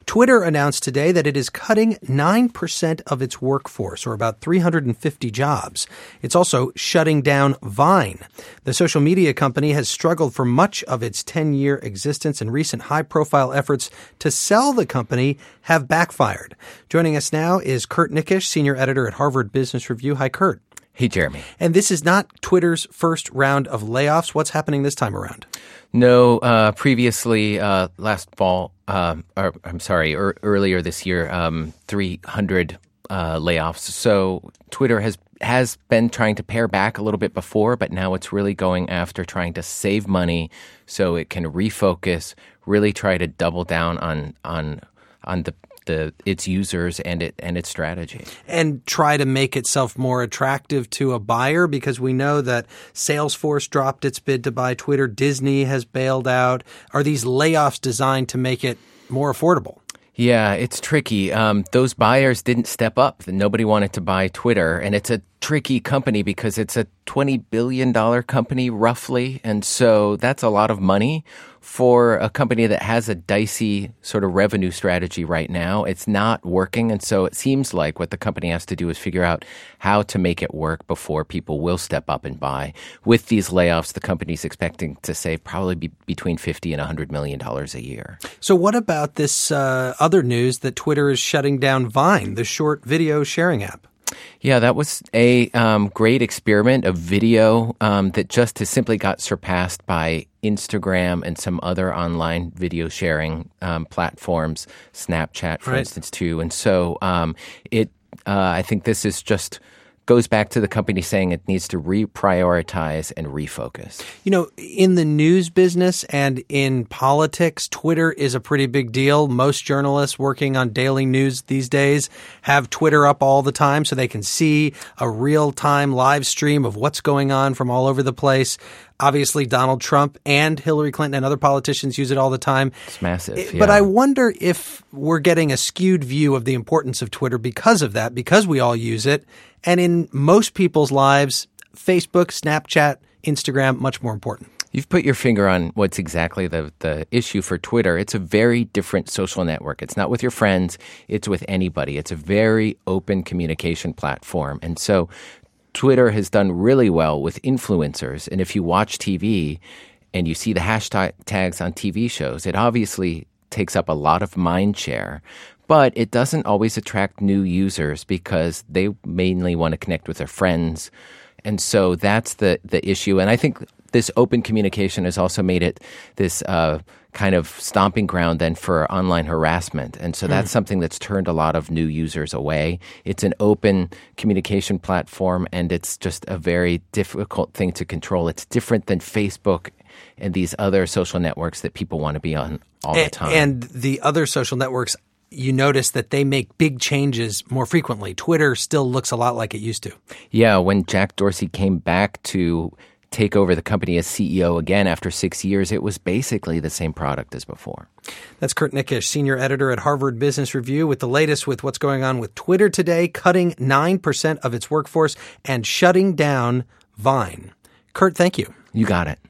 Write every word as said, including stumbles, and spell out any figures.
Twitter announced today that it is cutting nine percent of its workforce, or about three hundred fifty jobs. It's also shutting down Vine. The social media company has struggled for much of its ten-year existence, and recent high-profile efforts to sell the company have backfired. Joining us now is Kurt Nikisch, senior editor at Harvard Business Review. Hi, Kurt. Hey, Jeremy. And this is not Twitter's first round of layoffs. What's happening this time around? No, uh, previously, uh, last fall, uh, or, I'm sorry, er, earlier this year, um, three hundred uh, layoffs. So Twitter has has been trying to pare back a little bit before, but now it's really going after trying to save money so it can refocus, really try to double down on on on the The, its users and it and its strategy. And try to make itself more attractive to a buyer, because we know that Salesforce dropped its bid to buy Twitter. Disney has bailed out. Are these layoffs designed to make it more affordable? Yeah, it's tricky. Um, those buyers didn't step up. Nobody wanted to buy Twitter. And it's a tricky company because it's a twenty billion dollars company, roughly. And so that's a lot of money for a company that has a dicey sort of revenue strategy right now. It's not working. And so it seems like what the company has to do is figure out how to make it work before people will step up and buy. With these layoffs, the company's expecting to save probably be between fifty and one hundred million dollars a year. So what about this uh, other news that Twitter is shutting down Vine, the short video sharing app? Yeah, that was a um, great experiment of video um, that just has simply got surpassed by Instagram and some other online video sharing um, platforms, Snapchat, for right. instance, too. And so um, it, uh, I think this is just goes back to the company saying it needs to reprioritize and refocus. You know, in the news business and in politics, Twitter is a pretty big deal. Most journalists working on daily news these days have Twitter up all the time so they can see a real-time live stream of what's going on from all over the place. Obviously, Donald Trump and Hillary Clinton and other politicians use it all the time. It's massive. It, yeah. But I wonder if we're getting a skewed view of the importance of Twitter because of that, because we all use it. And in most people's lives, Facebook, Snapchat, Instagram, much more important. You've put your finger on what's exactly the, the issue for Twitter. It's a very different social network. It's not with your friends. It's with anybody. It's a very open communication platform. And so Twitter has done really well with influencers. And if you watch T V and you see the hashtags on T V shows, it obviously takes up a lot of mind share. But it doesn't always attract new users because they mainly want to connect with their friends. And so that's the, the issue. And I think this open communication has also made it this uh, kind of stomping ground then for online harassment. And so that's mm. something that's turned a lot of new users away. It's an open communication platform, and it's just a very difficult thing to control. It's different than Facebook and these other social networks that people want to be on all and, the time. And the other social networks, you notice that they make big changes more frequently. Twitter still looks a lot like it used to. Yeah, when Jack Dorsey came back to take over the company as C E O again after six years, it was basically the same product as before. That's Kurt Nikisch, senior editor at Harvard Business Review, with the latest with what's going on with Twitter today, cutting nine percent of its workforce and shutting down Vine. Kurt, thank you. You got it.